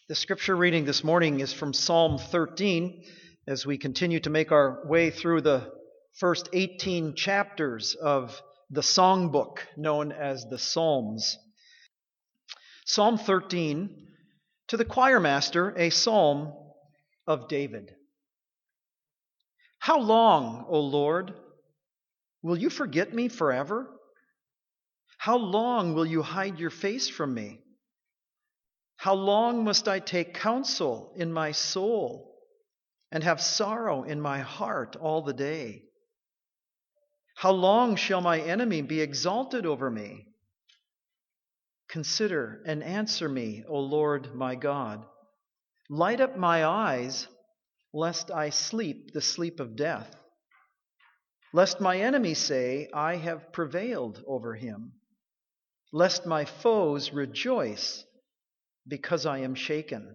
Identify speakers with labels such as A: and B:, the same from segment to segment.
A: The scripture reading this morning is from Psalm 13 as we continue to make our way through the first 18 chapters of the songbook known as the Psalms. Psalm 13, to the choir master, a psalm of David. How long, O Lord, will you forget me forever? How long will you hide your face from me? How long must I take counsel in my soul and have sorrow in my heart all the day? How long shall my enemy be exalted over me? Consider and answer me, O Lord my God. Light up my eyes, lest I sleep the sleep of death. Lest my enemy say, I have prevailed over him. Lest my foes rejoice because I am shaken.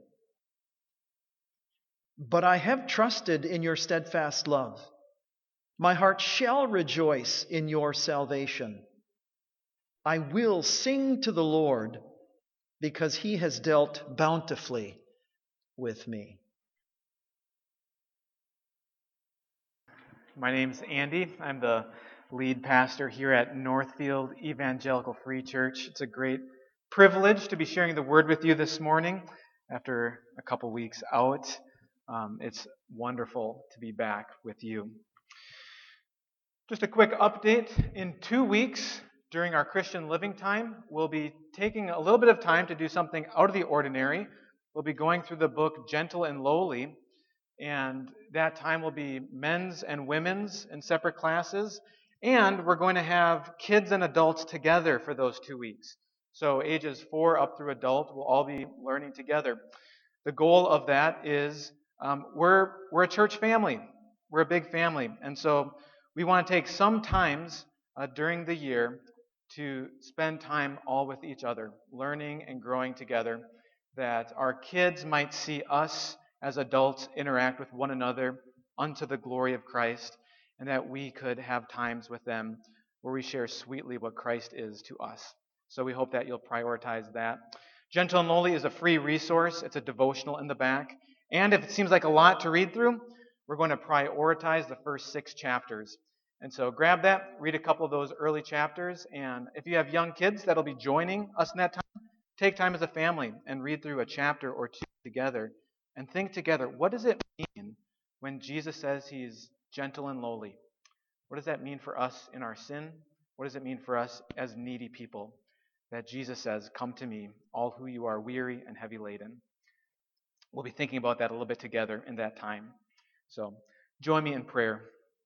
A: But I have trusted in your steadfast love. My heart shall rejoice in your salvation. I will sing to the Lord because he has dealt bountifully with me.
B: My name's Andy. I'm the lead pastor here at Northfield Evangelical Free Church. It's a great privilege to be sharing the word with you this morning after a couple weeks out. It's wonderful to be back with you. Just a quick update. In 2 weeks, during our Christian living time, we'll be taking a little bit of time to do something out of the ordinary. We'll be going through the book Gentle and Lowly, and that time will be men's and women's in separate classes, and we're going to have kids and adults together for those 2 weeks. So ages 4 up through adult will all be learning together. The goal of that is we're a church family. We're a big family, and so we want to take some times during the year to spend time all with each other, learning and growing together, that our kids might see us as adults interact with one another unto the glory of Christ, and that we could have times with them where we share sweetly what Christ is to us. So we hope that you'll prioritize that. Gentle and Lowly is a free resource. It's a devotional in the back. And if it seems like a lot to read through, we're going to prioritize the first 6 chapters. And so grab that, read a couple of those early chapters, and if you have young kids that'll be joining us in that time, take time as a family and read through a chapter or 2 together and think together, what does it mean when Jesus says he's gentle and lowly? What does that mean for us in our sin? What does it mean for us as needy people? That Jesus says, come to me, all who you are weary and heavy laden. We'll be thinking about that a little bit together in that time. So join me in prayer.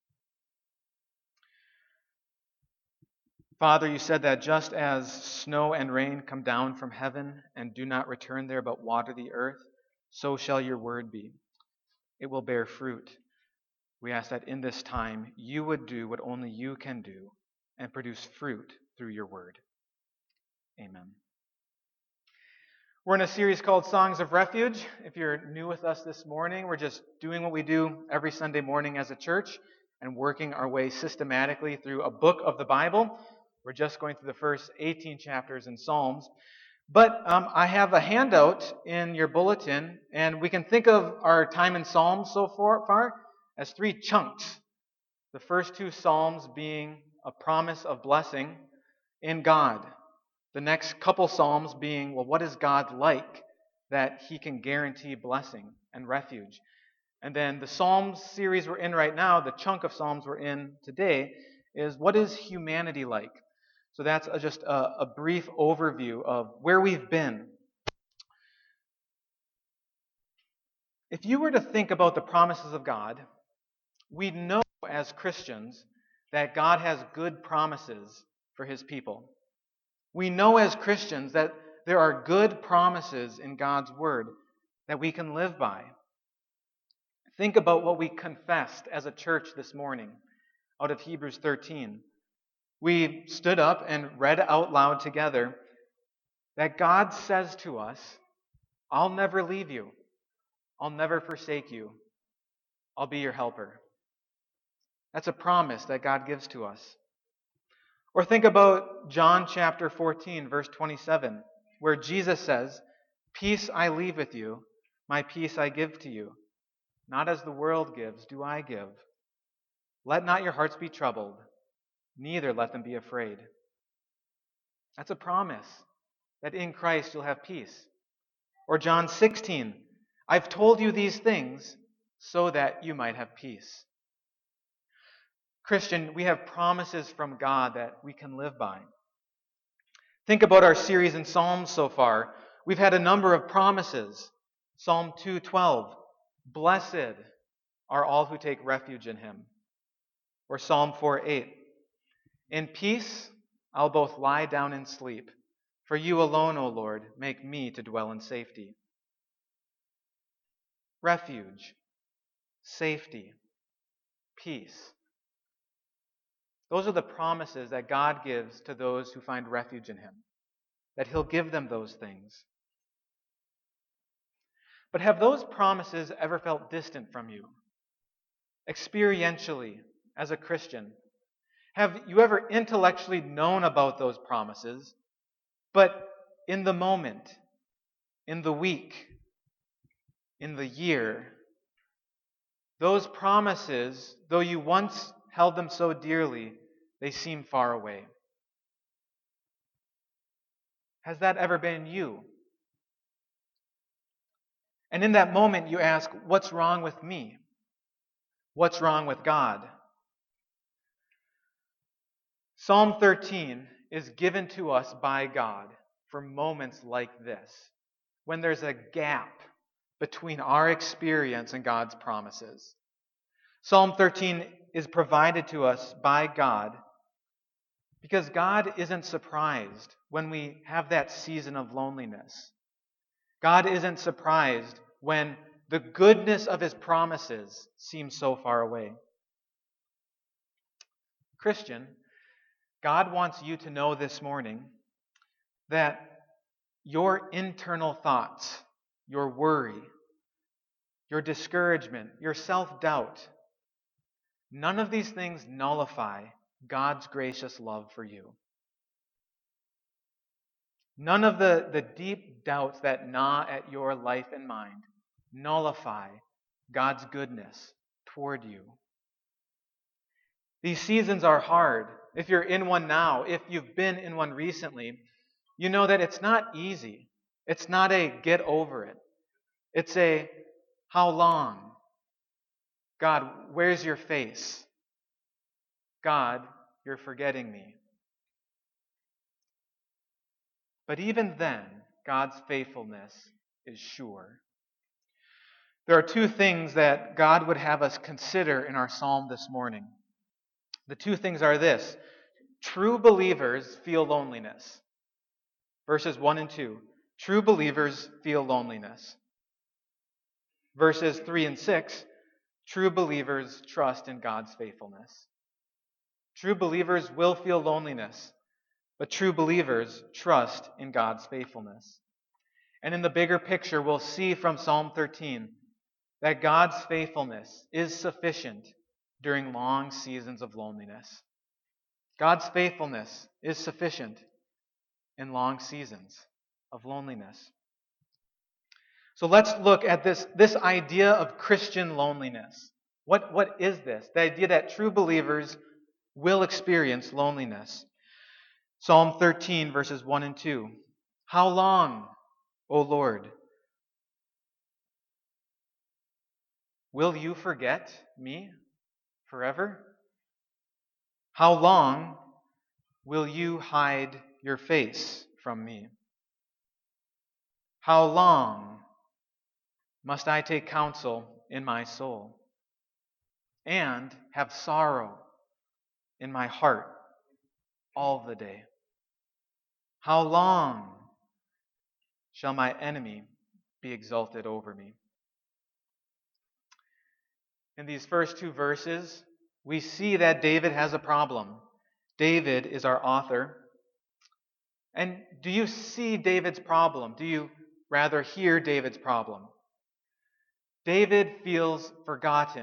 B: Father, you said that just as snow and rain come down from heaven and do not return there but water the earth, so shall your word be. It will bear fruit. We ask that in this time you would do what only you can do and produce fruit through your word. Amen. We're in a series called Songs of Refuge. If you're new with us this morning, we're just doing what we do every Sunday morning as a church and working our way systematically through a book of the Bible. We're just going through the first 18 chapters in Psalms. But I have a handout in your bulletin, and we can think of our time in Psalms so far as 3 chunks. The first 2 Psalms being a promise of blessing in God. The next couple Psalms being, well, what is God like that he can guarantee blessing and refuge? And then the Psalms series we're in right now, the chunk of Psalms we're in today, is what is humanity like? So that's just a brief overview of where we've been. If you were to think about the promises of God, we know as Christians that God has good promises for his people. We know as Christians that there are good promises in God's word that we can live by. Think about what we confessed as a church this morning out of Hebrews 13. We stood up and read out loud together that God says to us, I'll never leave you. I'll never forsake you. I'll be your helper. That's a promise that God gives to us. Or think about John chapter 14, verse 27, where Jesus says, Peace I leave with you, my peace I give to you. Not as the world gives, do I give. Let not your hearts be troubled, neither let them be afraid. That's a promise that in Christ you'll have peace. Or John 16, I've told you these things so that you might have peace. Christian, we have promises from God that we can live by. Think about our series in Psalms so far. We've had a number of promises. Psalm 2:12, blessed are all who take refuge in him. Or Psalm 4:8, in peace I'll both lie down and sleep. For you alone, O Lord, make me to dwell in safety. Refuge, safety, peace. Those are the promises that God gives to those who find refuge in him, that he'll give them those things. But have those promises ever felt distant from you? Experientially, as a Christian, have you ever intellectually known about those promises, but in the moment, in the week, in the year, those promises, though you once held them so dearly, they seem far away? Has that ever been you? And in that moment you ask, what's wrong with me? What's wrong with God? Psalm 13 is given to us by God for moments like this, when there's a gap between our experience and God's promises. Psalm 13 is provided to us by God because God isn't surprised when we have that season of loneliness. God isn't surprised when the goodness of his promises seems so far away. Christian, God wants you to know this morning that your internal thoughts, your worry, your discouragement, your self-doubt, none of these things nullify God's gracious love for you. None of the deep doubts that gnaw at your life and mind nullify God's goodness toward you. These seasons are hard. If you're in one now, if you've been in one recently, you know that it's not easy. It's not a get over it. It's a how long? God, where's your face? God, you're forgetting me. But even then, God's faithfulness is sure. There are two things that God would have us consider in our psalm this morning. The two things are this. True believers feel loneliness. Verses 1 and 2. True believers feel loneliness. Verses 3 and 6. True believers trust in God's faithfulness. True believers will feel loneliness, but true believers trust in God's faithfulness. And in the bigger picture, we'll see from Psalm 13 that God's faithfulness is sufficient during long seasons of loneliness. God's faithfulness is sufficient in long seasons of loneliness. So let's look at this idea of Christian loneliness. What is this? The idea that true believers will experience loneliness. Psalm 13, verses 1 and 2. How long, O Lord, will you forget me forever? How long will you hide your face from me? How long must I take counsel in my soul and have sorrow in my heart all the day? How long shall my enemy be exalted over me? In these first two verses, we see that David has a problem. David is our author. And do you see David's problem? Do you rather hear David's problem? David feels forgotten.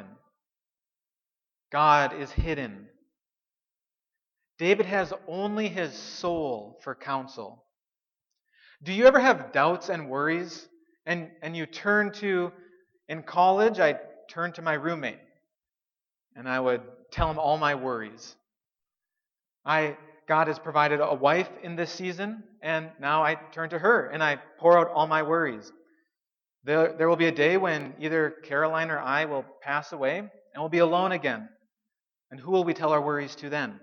B: God is hidden. David has only his soul for counsel. Do you ever have doubts and worries And you turn to, in college, I turned to my roommate, and I would tell him all my worries. God has provided a wife in this season, and now I turn to her, and I pour out all my worries. There will be a day when either Caroline or I will pass away, and we'll be alone again. And who will we tell our worries to then?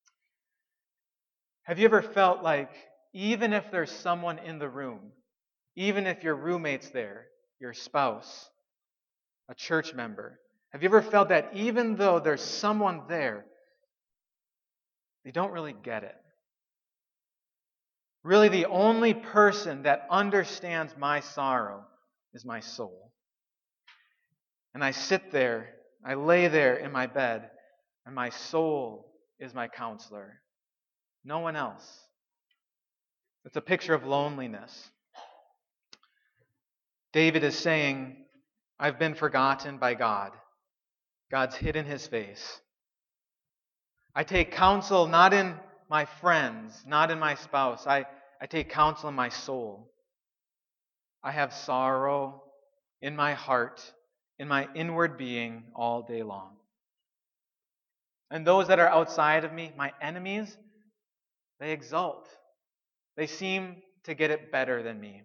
B: Have you ever felt like, even if there's someone in the room, even if your roommate's there, your spouse, a church member, have you ever felt that even though there's someone there, they don't really get it? Really, the only person that understands my sorrow is my soul. And I sit there, I lay there in my bed, and my soul is my counselor. No one else. It's a picture of loneliness. David is saying, I've been forgotten by God. God's hidden his face. I take counsel not in my friends, not in my spouse. I take counsel in my soul. I have sorrow in my heart, in my inward being all day long. And those that are outside of me, my enemies, they exult. They seem to get it better than me.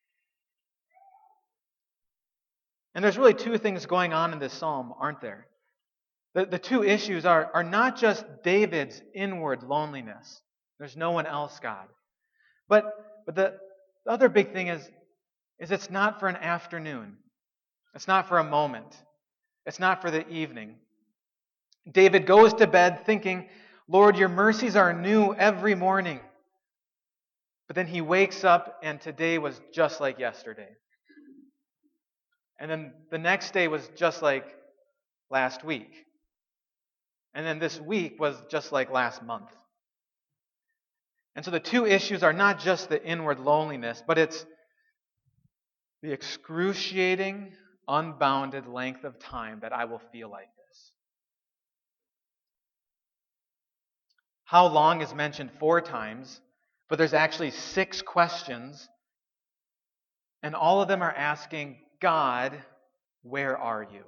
B: And there's really two things going on in this psalm, aren't there? The two issues are not just David's inward loneliness. There's no one else, God. But the other big thing is it's not for an afternoon. It's not for a moment. It's not for the evening. David goes to bed thinking, Lord, your mercies are new every morning. But then he wakes up and today was just like yesterday. And then the next day was just like last week. And then this week was just like last month. And so the two issues are not just the inward loneliness, but it's the excruciating, unbounded length of time that I will feel like this. How long is mentioned 4 times, but there's actually 6 questions, and all of them are asking, God, where are you?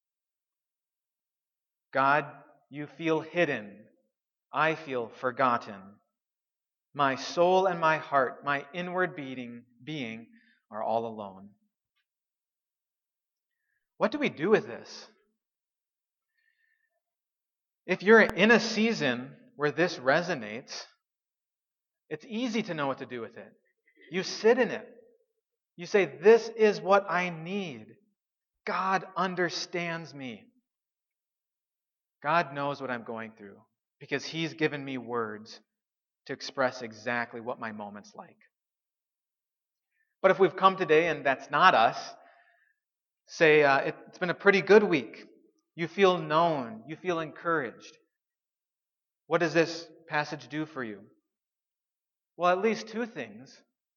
B: God, you feel hidden. I feel forgotten. My soul and my heart, my inward being are all alone. What do we do with this? If you're in a season where this resonates, it's easy to know what to do with it. You sit in it. You say, this is what I need. God understands me. God knows what I'm going through because He's given me words to express exactly what my moment's like. But if we've come today and that's not us, say it's been a pretty good week. You feel known. You feel encouraged. What does this passage do for you? Well, at least 2 things.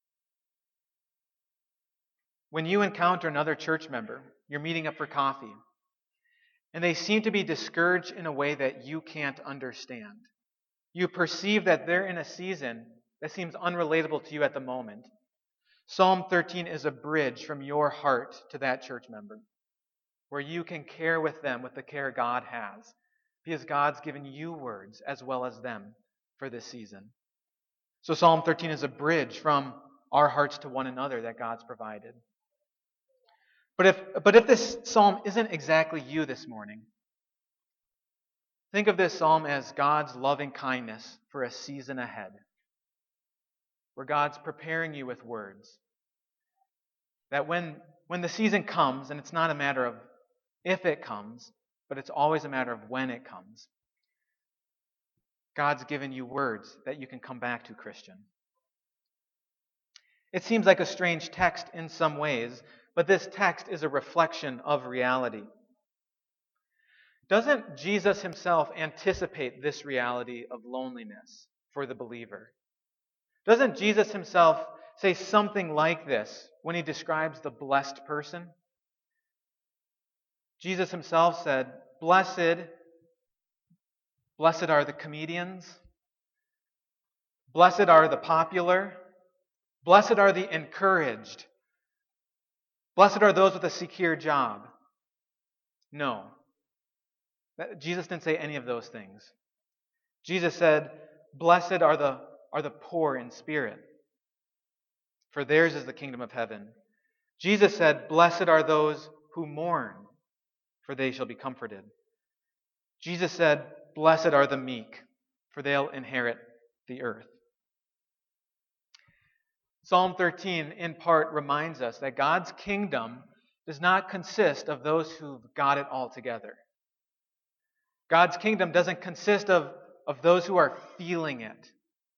B: When you encounter another church member, you're meeting up for coffee, and they seem to be discouraged in a way that you can't understand. You perceive that they're in a season that seems unrelatable to you at the moment. Psalm 13 is a bridge from your heart to that church member, where you can care with them with the care God has, because God's given you words as well as them for this season. So Psalm 13 is a bridge from our hearts to one another that God's provided. But if this psalm isn't exactly you this morning, think of this psalm as God's loving kindness for a season ahead, where God's preparing you with words. That when the season comes, and it's not a matter of if it comes, but it's always a matter of when it comes, God's given you words that you can come back to, Christian. It seems like a strange text in some ways, but this text is a reflection of reality. Doesn't Jesus himself anticipate this reality of loneliness for the believer? Doesn't Jesus himself say something like this when he describes the blessed person? Jesus himself said, Blessed are the comedians, blessed are the popular, blessed are the encouraged. Blessed are those with a secure job. No. Jesus didn't say any of those things. Jesus said, blessed are the poor in spirit, for theirs is the kingdom of heaven. Jesus said, blessed are those who mourn, for they shall be comforted. Jesus said, blessed are the meek, for they'll inherit the earth. Psalm 13, in part, reminds us that God's kingdom does not consist of those who've got it all together. God's kingdom doesn't consist of those who are feeling it.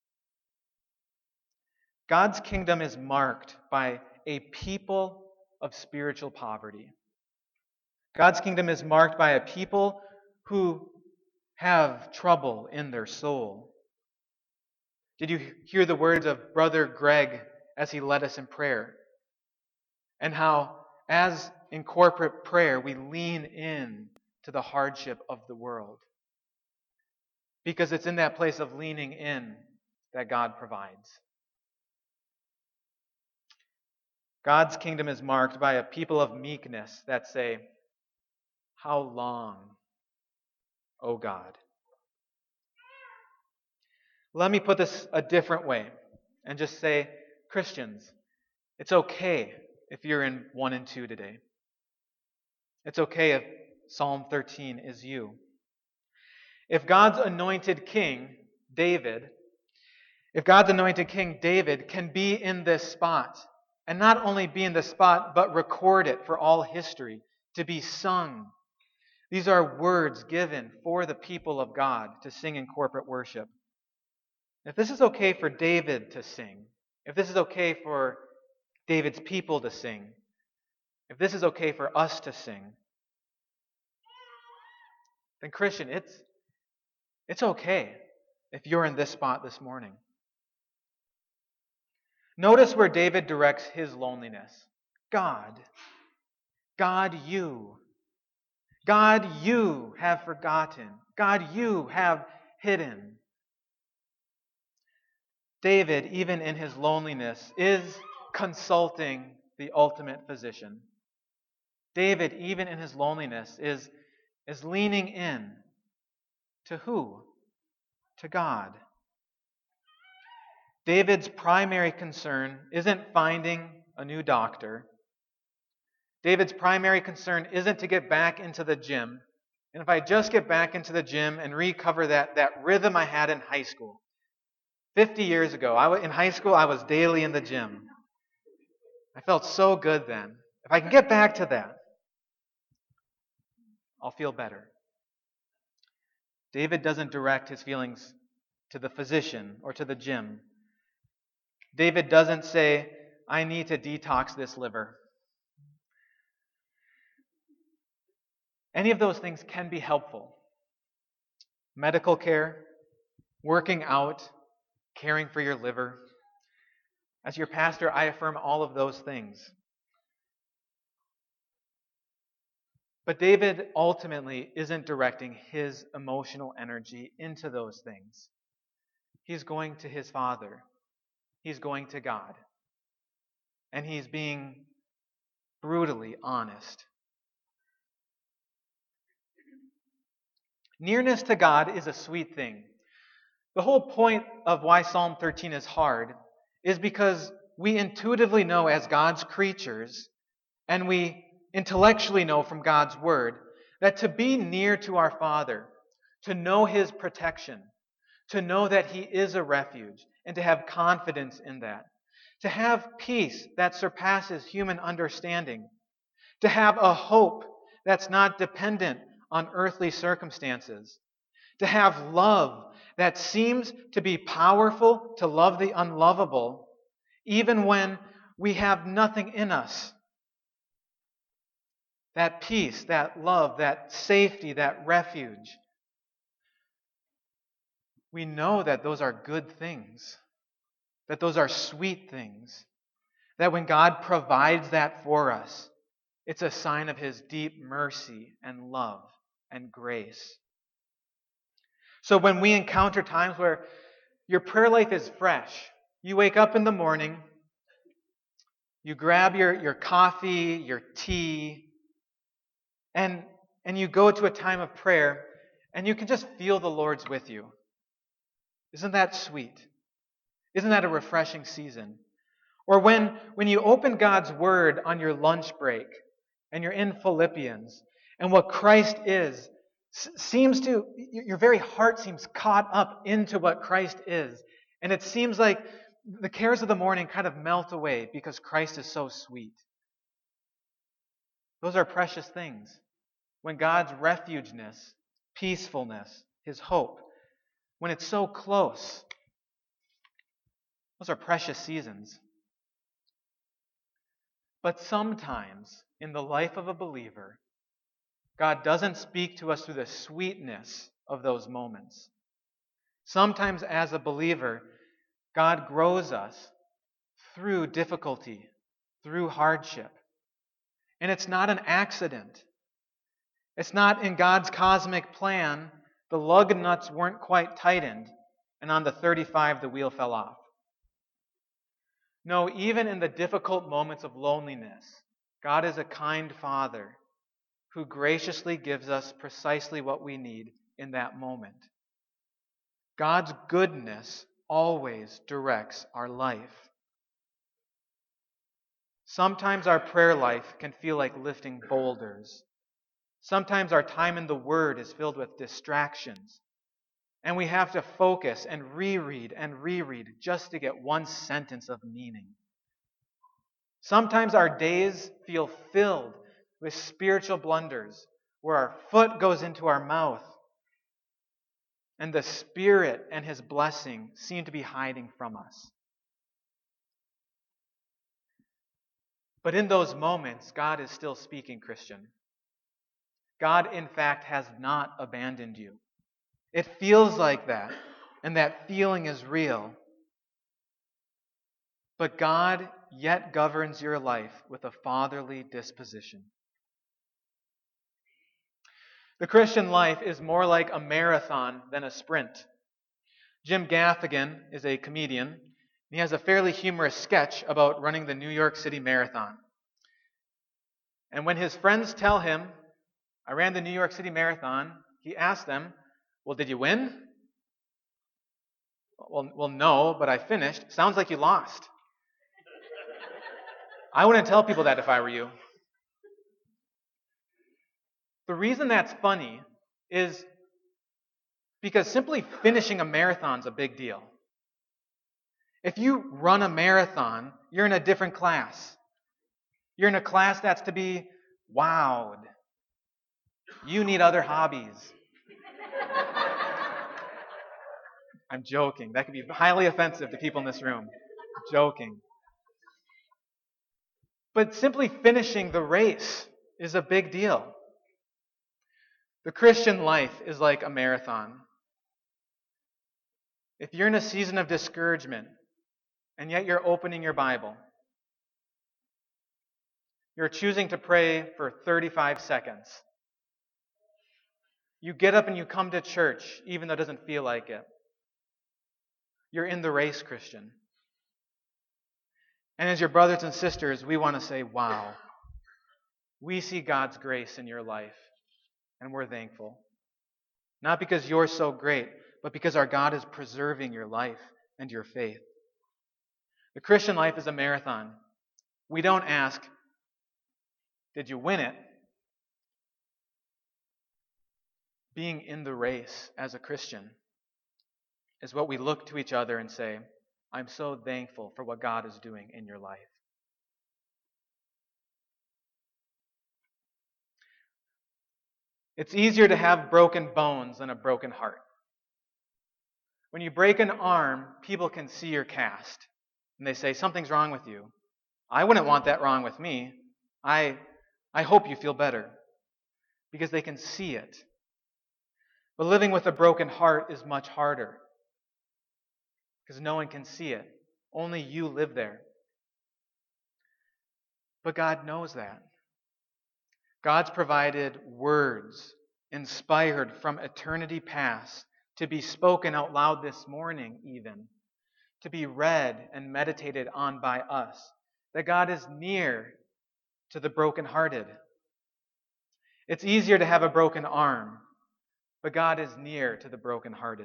B: God's kingdom is marked by a people of spiritual poverty. God's kingdom is marked by a people who have trouble in their soul. Did you hear the words of Brother Greg as he led us in prayer? And how, as in corporate prayer, we lean in to the hardship of the world. Because it's in that place of leaning in that God provides. God's kingdom is marked by a people of meekness that say, how long, O God? Let me put this a different way and just say, Christians, it's okay if you're in 1 and 2 today. It's okay if Psalm 13 is you. If God's anointed king, David, can be in this spot, and not only be in this spot, but record it for all history, to be sung. These are words given for the people of God to sing in corporate worship. If this is okay for David to sing, if this is okay for David's people to sing, if this is okay for us to sing, then Christian, it's okay if you're in this spot this morning. Notice where David directs his loneliness. God, you have forgotten. God, you have hidden. David, even in his loneliness, is consulting the ultimate physician. David, even in his loneliness, is leaning in to who? To God. David's primary concern isn't finding a new doctor. David's primary concern isn't to get back into the gym. And if I just get back into the gym and recover that rhythm I had in high school. 50 years ago, in high school, I was daily in the gym. I felt so good then. If I can get back to that, I'll feel better. David doesn't direct his feelings to the physician or to the gym. David doesn't say, I need to detox this liver. Any of those things can be helpful. Medical care, working out, caring for your liver. As your pastor, I affirm all of those things. But David ultimately isn't directing his emotional energy into those things. He's going to his Father. He's going to God. And he's being brutally honest. Nearness to God is a sweet thing. The whole point of why Psalm 13 is hard is because we intuitively know as God's creatures, and we intellectually know from God's Word, that to be near to our Father, to know His protection, to know that He is a refuge, and to have confidence in that, to have peace that surpasses human understanding, to have a hope that's not dependent on earthly circumstances, to have love that seems to be powerful to love the unlovable, even when we have nothing in us. That peace, that love, that safety, that refuge. We know that those are good things, that those are sweet things, that when God provides that for us, it's a sign of His deep mercy and love and grace. So when we encounter times where your prayer life is fresh, you wake up in the morning, You grab your coffee, your tea, and you go to a time of prayer, and you can just feel the Lord's with you. Isn't that sweet? Isn't that a refreshing season? Or when you open God's Word on your lunch break, and you're in Philippians, and what Christ is seems to, your very heart seems caught up into what Christ is. And it seems like the cares of the morning kind of melt away because Christ is so sweet. Those are precious things. When God's refugeness, peacefulness, His hope, when it's so close, those are precious seasons. But sometimes in the life of a believer, God doesn't speak to us through the sweetness of those moments. Sometimes as a believer, God grows us through difficulty, through hardship. And it's not an accident. It's not in God's cosmic plan, the lug nuts weren't quite tightened, and on the 35 the wheel fell off. No, even in the difficult moments of loneliness, God is a kind Father who graciously gives us precisely what we need in that moment. God's goodness always directs our life. Sometimes our prayer life can feel like lifting boulders. Sometimes our time in the Word is filled with distractions, and we have to focus and reread just to get one sentence of meaning. Sometimes our days feel filled with spiritual blunders, where our foot goes into our mouth, and the Spirit and His blessing seem to be hiding from us. But in those moments, God is still speaking, Christian. God, in fact, has not abandoned you. It feels like that, and that feeling is real. But God yet governs your life with a fatherly disposition. The Christian life is more like a marathon than a sprint. Jim Gaffigan is a comedian. He has a fairly humorous sketch about running the New York City Marathon. And when his friends tell him, I ran the New York City Marathon, he asks them, well, did you win? Well, no, but I finished. Sounds like you lost. I wouldn't tell people that if I were you. The reason that's funny is because simply finishing a marathon is a big deal. If you run a marathon, you're in a different class. You're in a class that's to be wowed. You need other hobbies. I'm joking. That could be highly offensive to people in this room. I'm joking. But simply finishing the race is a big deal. The Christian life is like a marathon. If you're in a season of discouragement, and yet you're opening your Bible, you're choosing to pray for 35 seconds. You get up and you come to church, even though it doesn't feel like it. You're in the race, Christian. And as your brothers and sisters, we want to say, wow, we see God's grace in your life, and we're thankful. Not because you're so great, but because our God is preserving your life and your faith. The Christian life is a marathon. We don't ask, did you win it? Being in the race as a Christian is what we look to each other and say, I'm so thankful for what God is doing in your life. It's easier to have broken bones than a broken heart. When you break an arm, people can see your cast. And they say, something's wrong with you. I wouldn't want that wrong with me. I hope you feel better. Because they can see it. But living with a broken heart is much harder. Because no one can see it. Only you live there. But God knows that. God's provided words inspired from eternity past to be spoken out loud this morning even, to be read and meditated on by us, that God is near to the brokenhearted. It's easier to have a broken arm, but God is near to the brokenhearted.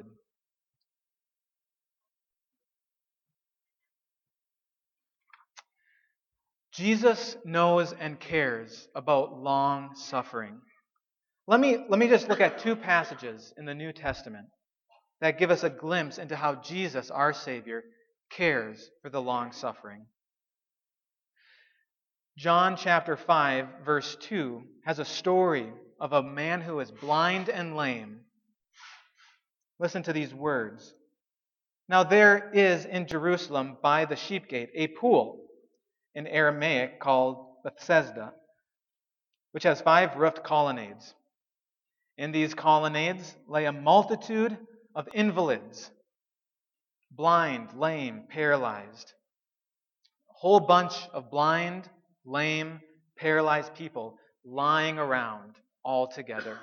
B: Jesus knows and cares about long suffering. Let me just look at two passages in the New Testament that give us a glimpse into how Jesus, our Savior, cares for the long suffering. John chapter 5, verse 2 has a story of a man who is blind and lame. Listen to these words. Now there is in Jerusalem by the sheep gate a pool, in Aramaic called Bethesda, which has 5 roofed colonnades. In these colonnades lay a multitude of invalids, blind, lame, paralyzed. A whole bunch of blind, lame, paralyzed people lying around all together.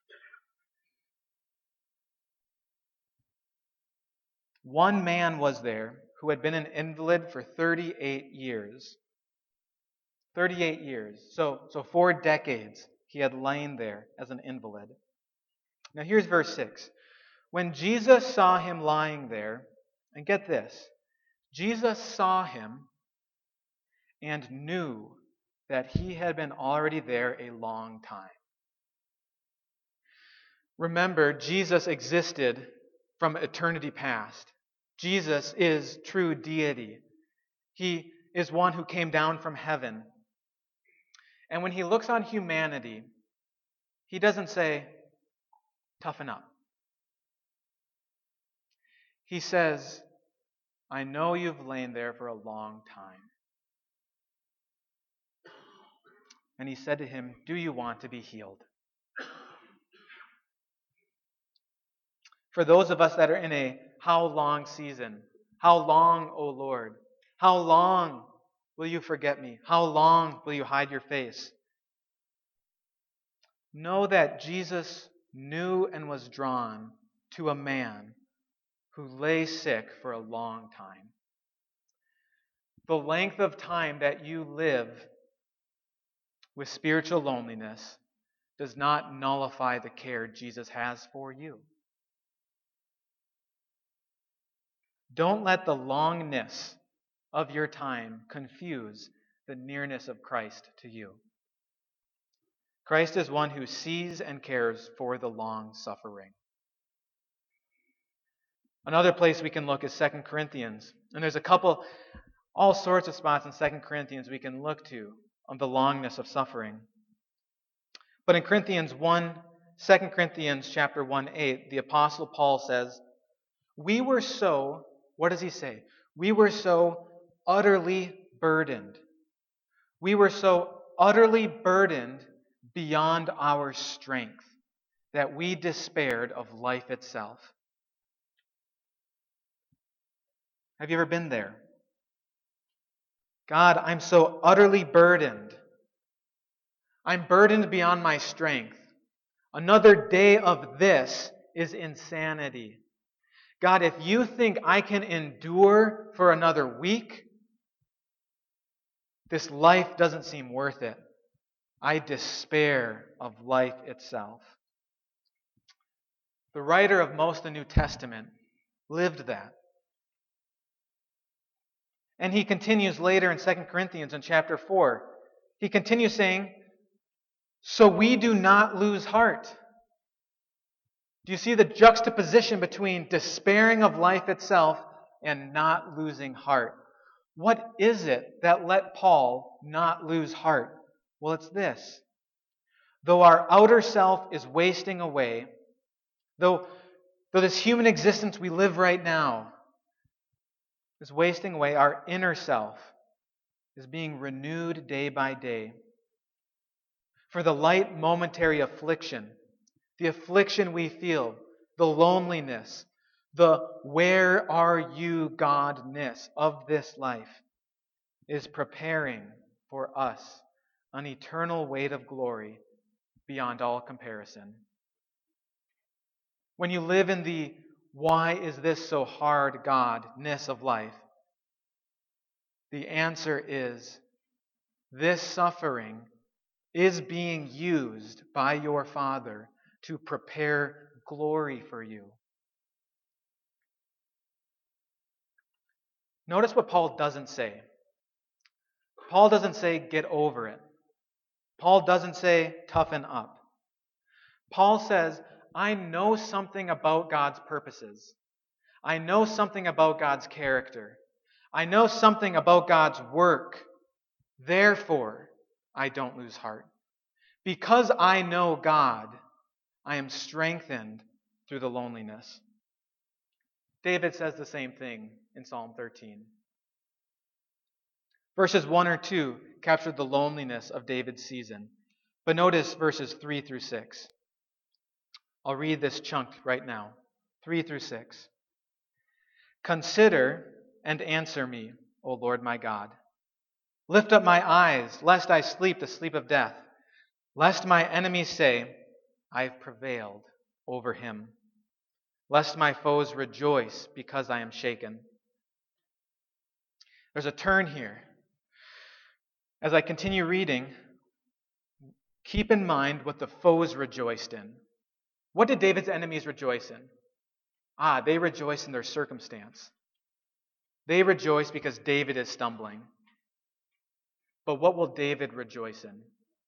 B: One man was there who had been an invalid for 38 years. 38 years. So 4 decades he had lain there as an invalid. Now here's verse 6. When Jesus saw him lying there, and get this, Jesus saw him and knew that he had been already there a long time. Remember, Jesus existed from eternity past. Jesus is true deity. He is one who came down from heaven. And when he looks on humanity, he doesn't say, toughen up. He says, I know you've lain there for a long time. And he said to him, do you want to be healed? For those of us that are in a how long season, how long, O Lord? How long will you forget me? How long will you hide your face? Know that Jesus knew and was drawn to a man who lay sick for a long time. The length of time that you live with spiritual loneliness does not nullify the care Jesus has for you. Don't let the longness of your time confuse the nearness of Christ to you. Christ is one who sees and cares for the long suffering. Another place we can look is 2 Corinthians. And there's all sorts of spots in 2 Corinthians we can look to on the longness of suffering. But in 2 Corinthians chapter 1:8, the Apostle Paul says, we were so, what does he say? We were so utterly burdened. We were so utterly burdened beyond our strength that we despaired of life itself. Have you ever been there? God, I'm so utterly burdened. I'm burdened beyond my strength. Another day of this is insanity. God, if you think I can endure for another week, this life doesn't seem worth it. I despair of life itself. The writer of most of the New Testament lived that. And he continues later in 2 Corinthians in chapter 4. He continues saying, so we do not lose heart. Do you see the juxtaposition between despairing of life itself and not losing heart? What is it that let Paul not lose heart? Well, it's this. Though our outer self is wasting away, though this human existence we live right now is wasting away, our inner self is being renewed day by day. For the light momentary affliction, the affliction we feel, the loneliness, the where are you Godness of this life is preparing for us an eternal weight of glory beyond all comparison. When you live in the why is this so hard Godness of life, The answer is this suffering is being used by your Father to prepare glory for you. Notice what Paul doesn't say. Paul doesn't say, get over it. Paul doesn't say, toughen up. Paul says, I know something about God's purposes. I know something about God's character. I know something about God's work. Therefore, I don't lose heart. Because I know God, I am strengthened through the loneliness. David says the same thing in Psalm 13. Verses 1 or 2 capture the loneliness of David's season. But notice verses 3 through 6. I'll read this chunk right now. 3 through 6. Consider and answer me, O Lord my God. Lift up my eyes, lest I sleep the sleep of death, lest my enemies say, I have prevailed over him, lest my foes rejoice because I am shaken. There's a turn here. As I continue reading, keep in mind what the foes rejoiced in. What did David's enemies rejoice in? They rejoice in their circumstance. They rejoice because David is stumbling. But what will David rejoice in?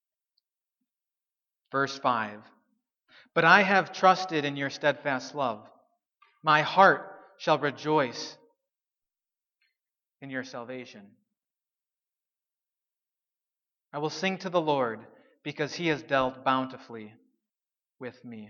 B: Verse 5. But I have trusted in your steadfast love. My heart shall rejoice in your salvation. I will sing to the Lord because he has dealt bountifully with me.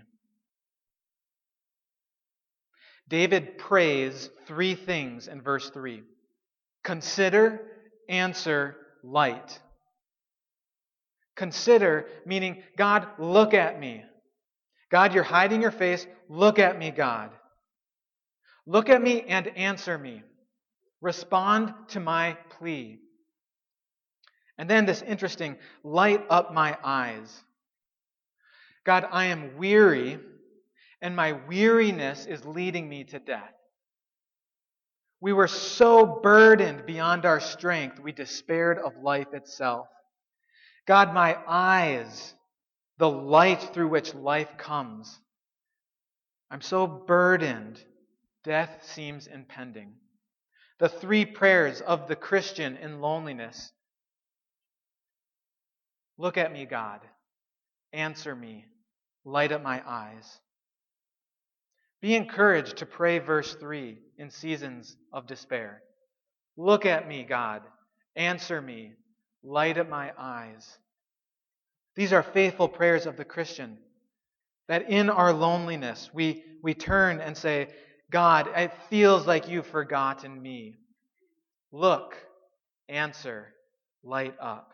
B: David prays three things in verse 3. Consider, answer, light. Consider, meaning, God, look at me. God, you're hiding your face. Look at me, God. Look at me and answer me. Respond to my plea. And then this interesting, light up my eyes. God, I am weary, and my weariness is leading me to death. We were so burdened beyond our strength, we despaired of life itself. God, my eyes, the light through which life comes. I'm so burdened, death seems impending. The three prayers of the Christian in loneliness. Look at me, God. Answer me. Light up my eyes. Be encouraged to pray verse 3 in seasons of despair. Look at me, God. Answer me. Light up my eyes. These are faithful prayers of the Christian. That in our loneliness, we turn and say, God, it feels like you've forgotten me. Look, answer, light up.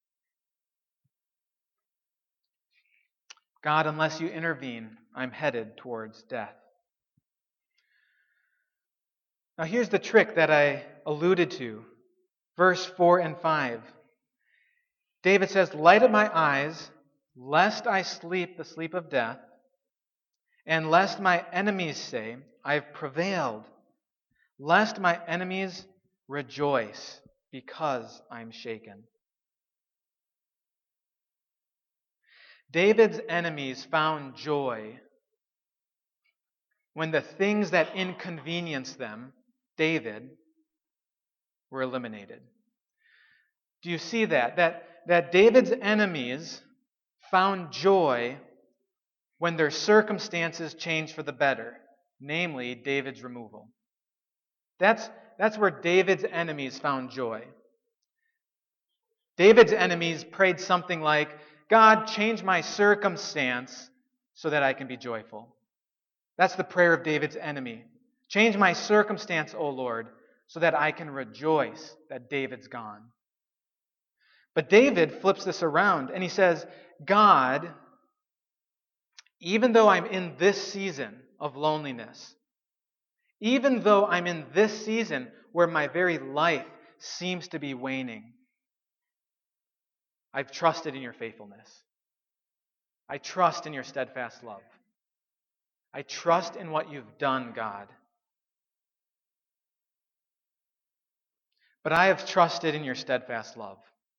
B: God, unless you intervene, I'm headed towards death. Now here's the trick that I alluded to. Verse 4 and 5. David says, light up my eyes, lest I sleep the sleep of death, and lest my enemies say, I've prevailed, lest my enemies rejoice because I'm shaken. David's enemies found joy when the things that inconvenienced them, David, were eliminated. Do you see that? That David's enemies found joy when their circumstances changed for the better, namely David's removal. That's where David's enemies found joy. David's enemies prayed something like, God, change my circumstance so that I can be joyful. That's the prayer of David's enemy. Change my circumstance, O Lord, so that I can rejoice that David's gone. But David flips this around and he says, God, even though I'm in this season of loneliness, even though I'm in this season where my very life seems to be waning, I've trusted in your faithfulness. I trust in your steadfast love. I trust in what you've done, God. but I have trusted in your steadfast love.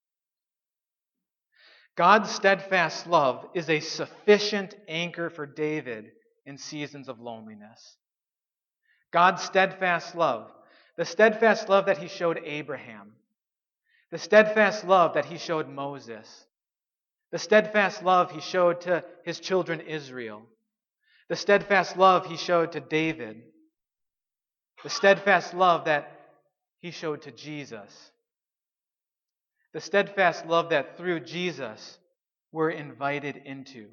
B: God's steadfast love is a sufficient anchor for David in seasons of loneliness. God's steadfast love, the steadfast love that he showed Abraham, the steadfast love that he showed Moses, the steadfast love he showed to his children Israel, the steadfast love he showed to David, the steadfast love that he showed to Jesus, the steadfast love that through Jesus we're invited into.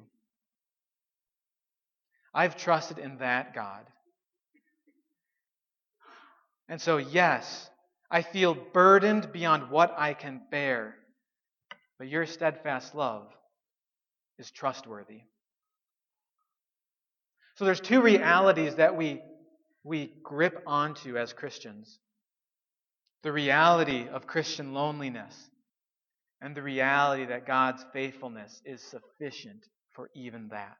B: I've trusted in that God. And so, yes, I feel burdened beyond what I can bear, but your steadfast love is trustworthy. So there's two realities that we grip onto as Christians. The reality of Christian loneliness and the reality that God's faithfulness is sufficient for even that.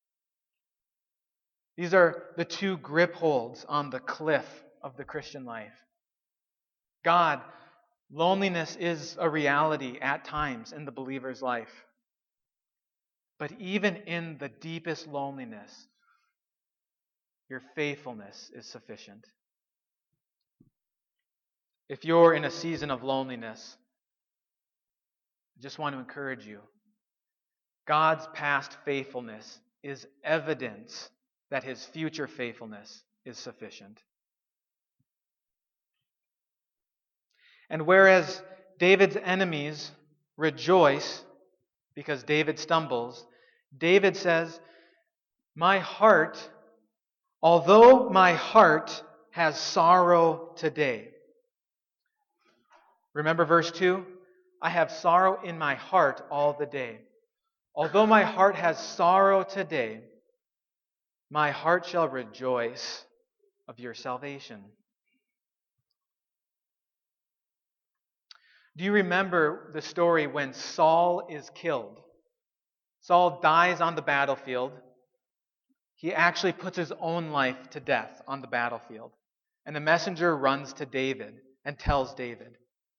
B: These are the two grip holds on the cliff of the Christian life. God, loneliness is a reality at times in the believer's life. But even in the deepest loneliness, your faithfulness is sufficient. If you're in a season of loneliness, I just want to encourage you. God's past faithfulness is evidence that his future faithfulness is sufficient. And whereas David's enemies rejoice because David stumbles, David says, although my heart has sorrow today. Remember verse 2? I have sorrow in my heart all the day. Although my heart has sorrow today, my heart shall rejoice of your salvation. Do you remember the story when Saul is killed? Saul dies on the battlefield. He actually puts his own life to death on the battlefield. And the messenger runs to David and tells David.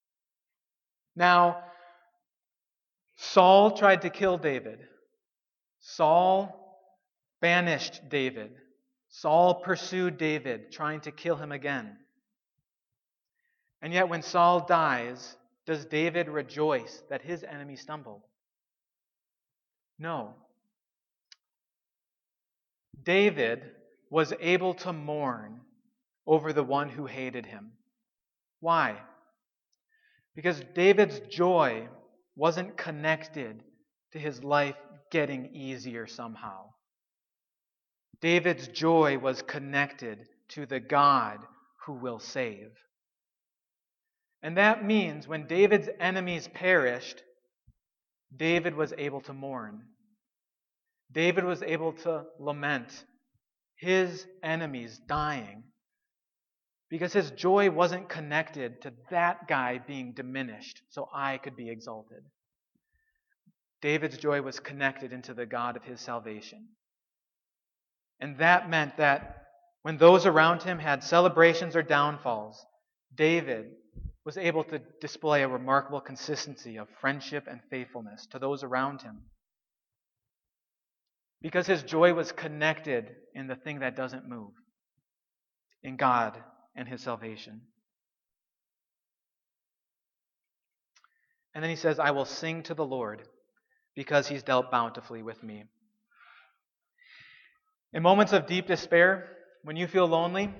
B: Now, Saul tried to kill David. Saul banished David. Saul pursued David, trying to kill him again. And yet when Saul dies, does David rejoice that his enemy stumbled? No. David was able to mourn over the one who hated him. Why? Because David's joy wasn't connected to his life getting easier somehow. David's joy was connected to the God who will save. And that means when David's enemies perished, David was able to mourn. David was able to lament his enemies dying because his joy wasn't connected to that guy being diminished so I could be exalted. David's joy was connected into the God of his salvation. And that meant that when those around him had celebrations or downfalls, David was able to display a remarkable consistency of friendship and faithfulness to those around him. Because his joy was connected in the thing that doesn't move, in God and his salvation. And then he says, I will sing to the Lord because he's dealt bountifully with me. In moments of deep despair, when you feel lonely,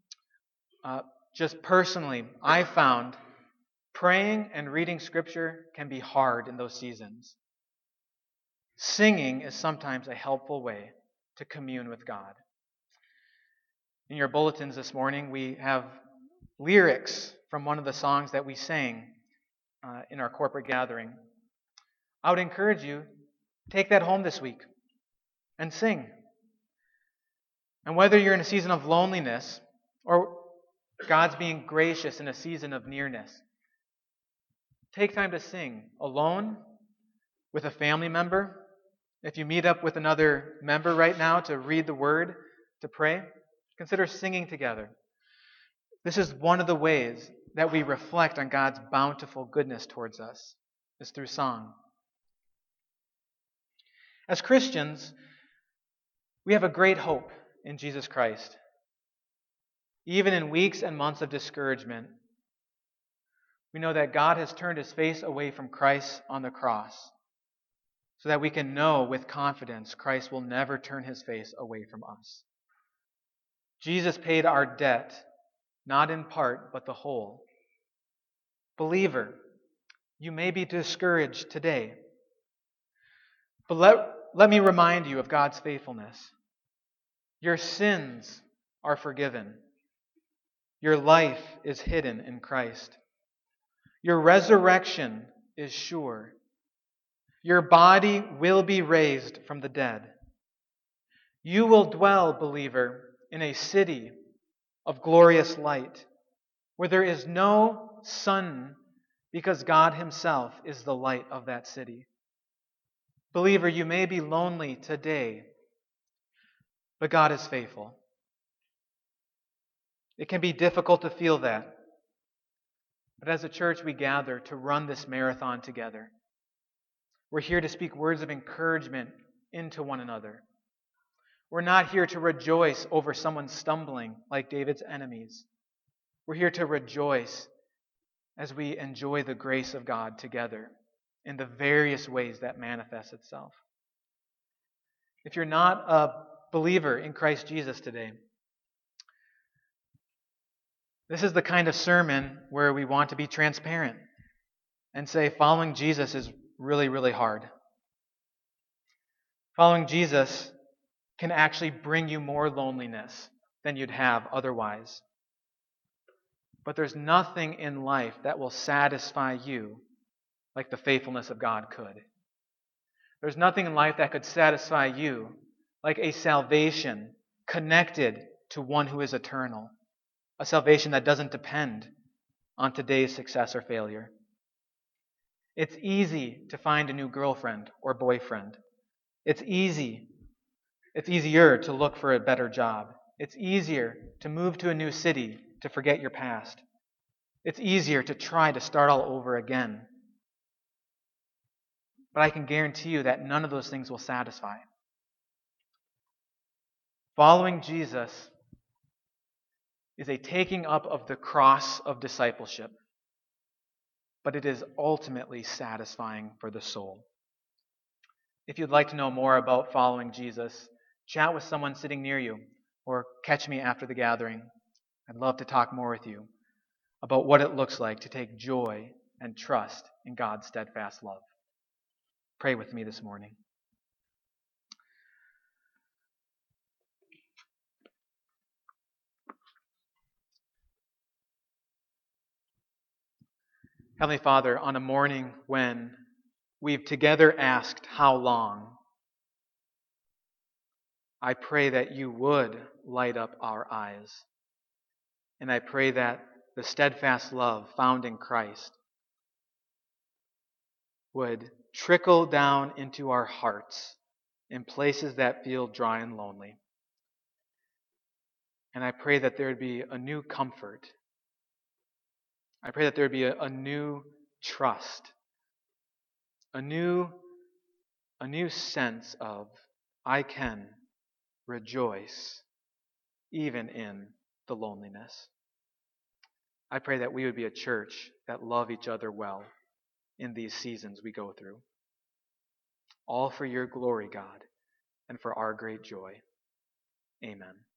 B: just personally, I found praying and reading Scripture can be hard in those seasons. Singing is sometimes a helpful way to commune with God. In your bulletins this morning, we have lyrics from one of the songs that we sang in our corporate gathering. I would encourage you, take that home this week and sing. And whether you're in a season of loneliness or God's being gracious in a season of nearness, take time to sing alone, with a family member. If you meet up with another member right now to read the Word, to pray, consider singing together. This is one of the ways that we reflect on God's bountiful goodness towards us is through song. As Christians, we have a great hope in Jesus Christ. Even in weeks and months of discouragement, we know that God has turned his face away from Christ on the cross, so that we can know with confidence Christ will never turn his face away from us. Jesus paid our debt, not in part, but the whole. Believer, you may be discouraged today, but let me remind you of God's faithfulness. Your sins are forgiven. Your life is hidden in Christ. Your resurrection is sure. Your body will be raised from the dead. You will dwell, believer, in a city of glorious light, where there is no sun, because God himself is the light of that city. Believer, you may be lonely today, but God is faithful. It can be difficult to feel that. But as a church, we gather to run this marathon together. We're here to speak words of encouragement into one another. We're not here to rejoice over someone stumbling like David's enemies. We're here to rejoice as we enjoy the grace of God together in the various ways that manifests itself. If you're not a believer in Christ Jesus today, this is the kind of sermon where we want to be transparent and say following Jesus is really, really hard. Following Jesus can actually bring you more loneliness than you'd have otherwise. But there's nothing in life that will satisfy you like the faithfulness of God could. There's nothing in life that could satisfy you like a salvation connected to one who is eternal. A salvation that doesn't depend on today's success or failure. It's easy to find a new girlfriend or boyfriend. It's easier to look for a better job. It's easier to move to a new city to forget your past. It's easier to try to start all over again. But I can guarantee you that none of those things will satisfy. Following Jesus is a taking up of the cross of discipleship, but it is ultimately satisfying for the soul. If you'd like to know more about following Jesus, chat with someone sitting near you or catch me after the gathering. I'd love to talk more with you about what it looks like to take joy and trust in God's steadfast love. Pray with me this morning. Heavenly Father, on a morning when we've together asked how long, I pray that you would light up our eyes. And I pray that the steadfast love found in Christ would trickle down into our hearts in places that feel dry and lonely. And I pray that there would be a new comfort. I pray that there would be a new trust, a new sense of I can rejoice even in the loneliness. I pray that we would be a church that love each other well in these seasons we go through. All for your glory, God, and for our great joy. Amen.